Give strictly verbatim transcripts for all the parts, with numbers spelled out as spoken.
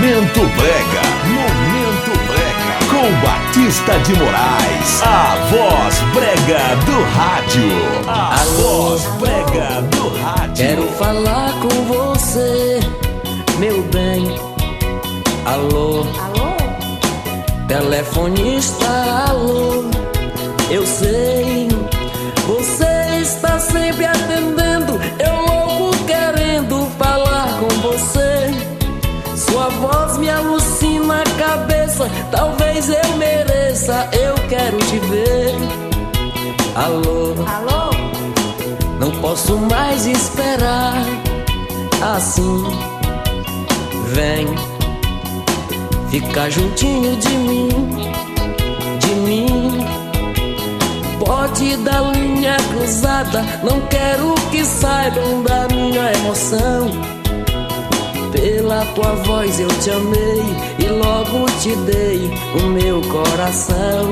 Momento Brega, Momento Brega, com Batista de Moraes, a voz brega do rádio, a Alô, voz brega do rádio. Quero falar com você, meu bem. Alô, Alô? telefonista, alô. Eu sei, você está sempre atendendo. Eu louco querendo falar com você. Sua voz me alucina a cabeça. Talvez eu mereça, eu quero te ver. Alô, Alô? não posso mais esperar. Assim, vem ficar juntinho de mim, de mim. Pode dar linha cruzada, não quero que saibam da minha emoção. Pela tua voz eu te amei e logo te dei o meu coração.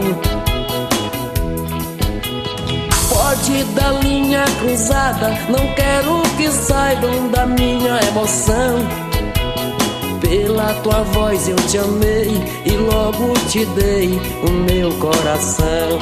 Pode dar linha cruzada, não quero que saibam da minha emoção. Pela tua voz eu te amei e logo te dei o meu coração.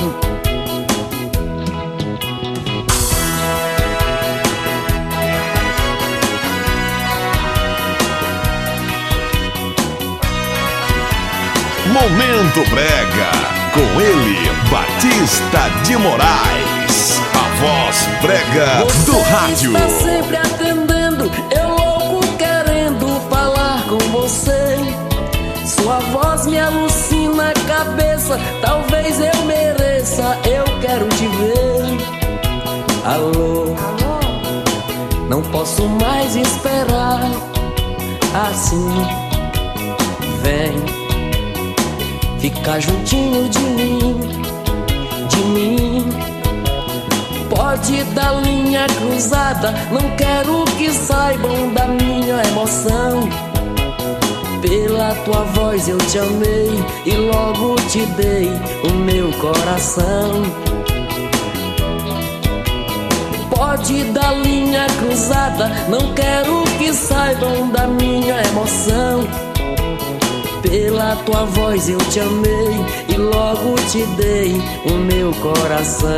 Momento Brega, com ele, Batista de Moraes, a voz brega Você do rádio. está sempre atendendo, eu louco querendo falar com você. Sua voz me alucina a cabeça, talvez eu mereça, eu quero te ver. Alô, Alô? não posso mais esperar. Assim, vem ficar juntinho de mim, de mim. Pode dar linha cruzada, não quero que saibam da minha emoção. Pela tua voz eu te amei e logo te dei o meu coração. Pode dar linha cruzada, não quero que saibam da minha emoção. Pela tua voz eu te amei e logo te dei o meu coração.